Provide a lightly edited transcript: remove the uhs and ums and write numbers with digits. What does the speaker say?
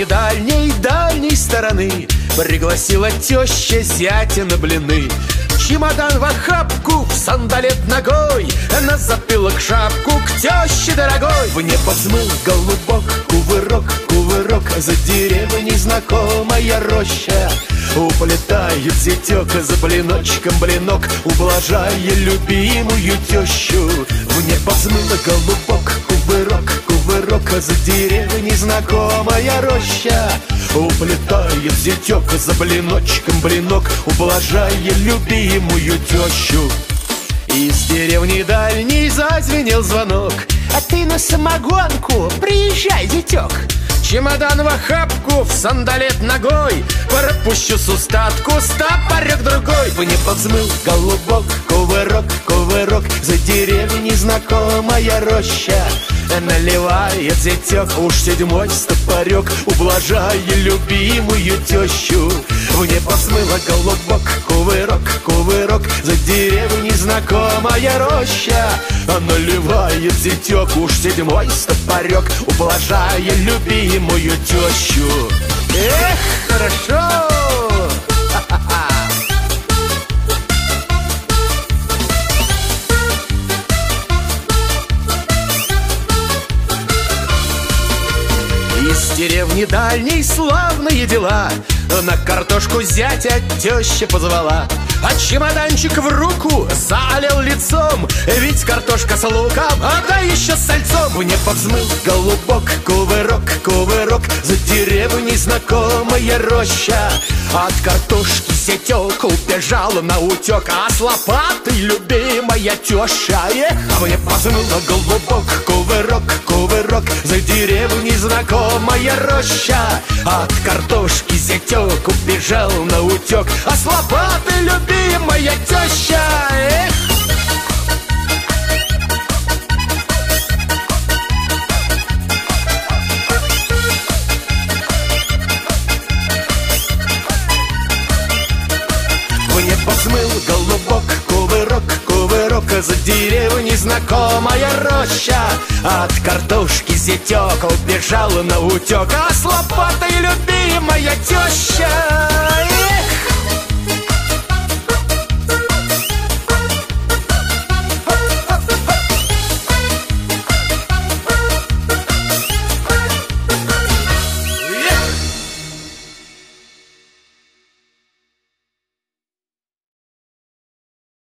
деревни дальней стороны пригласила теща зятя на блины. Чемодан в охапку, в сандалет ногой, на затылок шапку к теще дорогой. В небо взмыл голубок, кувырок, кувырок, за деревней знакомая роща. Уплетает зятек за блиночком блинок, ублажая любимую тещу. В небо взмыл голубок, кувырок, кувырок, за деревней знакомая роща. Уплетает зятек за блиночком блинок, ублажая любимую тещу. Из деревни дальней зазвенел звонок. А ты на самогонку приезжай, зятек. Чемодан в охапку, в сандалет ногой, пропущу с устатку стопорек другой. В небо взмыл голубок, кувырок, кувырок, за деревней знакомая роща. Наливает зятек уж седьмой стопорек, ублажая любимую тещу. В небо взмыло голубок, кувырок, кувырок, за деревней знакомая роща. Наливает зятек уж седьмой стопорек, ублажая любимую тещу. Эх, хорошо! Из деревни дальней славные дела, на картошку зятя теща позвала. А чемоданчик в руку залил лицом, ведь картошка с луком, а да еще с сальцом. В небо взмыл голубок, кувырок, кувырок, за деревней знакомая роща. От картошки зятек убежал на утек, а с лопатой любимая теща. В небо взмыл голубок, кувырок, кувырок, за деревней знакомая роща. От картошки зятек убежал на утек, а с лопатой любимая теща. Эх! В небо взмыл голубок, кувырок, кувырок, за деревней знакомая роща. От картошки зятек убежал на утек, а с лопатой любимая